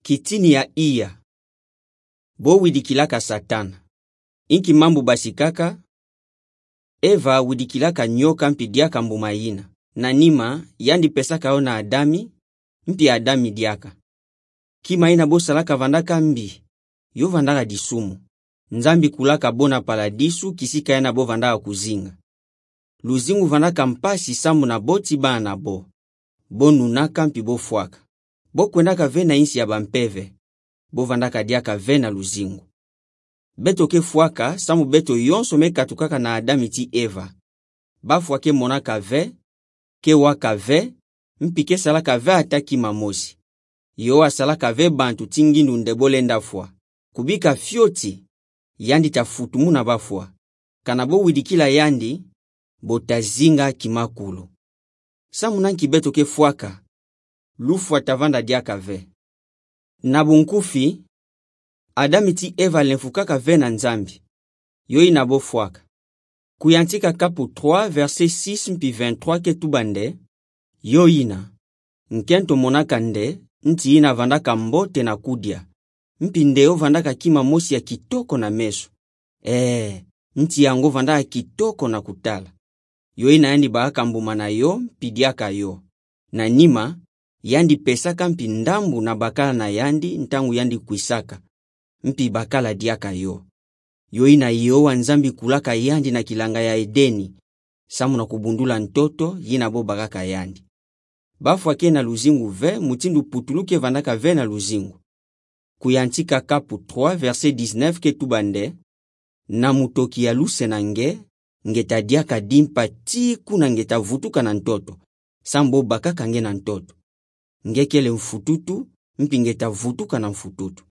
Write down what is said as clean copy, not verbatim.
Kitini ya iya. Bo widikilaka Satana. Inki mambu basikaka, Eva widikilaka nyoka mpi diaka mbumaina. Na nima yandi pesaka ona Adami, mpi Adami diaka. Kima ina bo salaka vandaka mbi, yo vandaka disumu. Nzambi kulaka bona paladisu kisika yana bo vandaka kuzinga. Luzingu vandaka mpasi samu na boti bana bo. Bo nunaka mpi bo fuaka. Bo kwendaka vena insi ya bampeve. Bo vandaka diaka vena luzingu. Beto ke fuaka, samu beto yonso me katukaka na Adami ti Eva. Ba fuake monaka ve, ke waka ve, mpike salaka ve ataki mamosi. Yo asalaka ve bantu tingindu ndebolenda fua. Kubika fioti, yandi tafutumu na bafua. Kanabo widikila yandi, botazinga kimakulu. Samu nanki beto ke fuaka, lufua tavanda diaka ve. Nabunkufi, Adami ti Eva lenfukaka ve na Nzambi. Yo inabo fuaka. Kuyantika kapu 3 verset 6 mpi 23 ke tubande. Yo ina. Nkento monaka nde, nti ina vandaka mbote na kudia. Mpi ndeo vandaka kima mosi ya kitoko na meso. Nti yango vandaka kitoko na kutala. Yo ina yandi baaka mbuma na yo, mpi diaka yo. Na nima, yandi pesaka mpi ndambu na bakala na yandi, ntangu yandi kuisaka. Mpi bakala diaka yo. Yo ina yo wanzambi kulaka yandi na kilanga ya Edeni. Samu na kubundula ntoto, yina bo bagaka yandi. Bafwa ke na luzingu ve, mutindu putuluke vandaka ve na luzingu. Kuyantika kapu 3 verset 19 ke tubande. Na mutoki ya luse na ngeta diaka dimpa tiku na ngeta vutuka na ntoto. Sambo bakaka nge na ntoto. Ngekele mfututu, mpi ngeta vutuka na mfututu.